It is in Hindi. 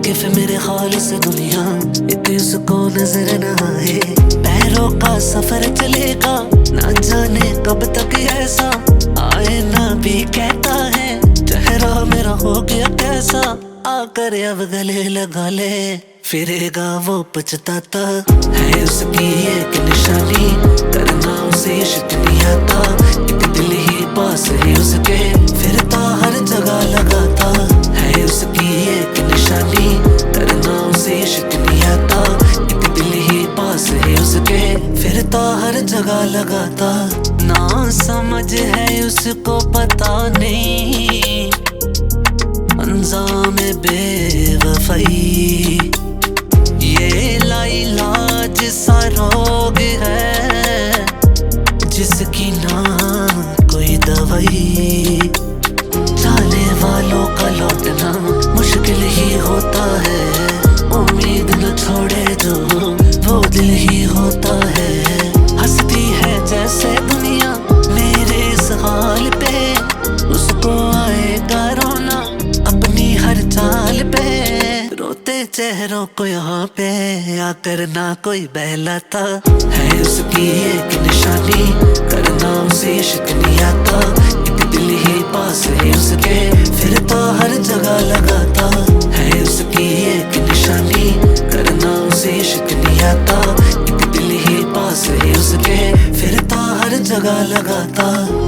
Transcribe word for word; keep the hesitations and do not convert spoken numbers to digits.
वाकिफ मेरे ख्याल से दुनिया इतनी उसको नजर न आए। पैरों का सफर चलेगा ना जाने कब तक ऐसा, आए ना भी कहता है चेहरा मेरा हो गया कैसा। आकर अब गले लगा ले, फिरेगा वो पछताता है उसकी एक निशानी, करना उसे इश्क नहीं आता। एक दिल ही पास है उसके, फिरता हर जगह लगाता है उसकी एक निशानी, करना उसे इश्क नहीं आता। एक दिल ही पास है उसके, फिरता हर जगह लगाता। ना समझ है उसको पता नहीं अंजाम बेवफाई, ये लाइलाज सा रोग है जिसकी ना कोई दवाई। जाने वालों का लौटना मुश्किल ही होता है, उम्मीद न छोड़े जो वो दिल ही होता है। हंसती है जैसे दुनिया मेरे इस हाल पे, उसको आएगा रोना अपनी हर चाल पे। रोते चेहरों को यहाँ पे आकर ना कोई बहलाता है उसकी एक निशानी, करना उसे इश्क नहीं आता। एक दिल ही पास है उसके, फिरता हर जगह लगाता है उसकी एक निशानी, करना उसे इश्क नहीं आता। एक दिल ही पास है उसके, फिरता हर जगह लगाता।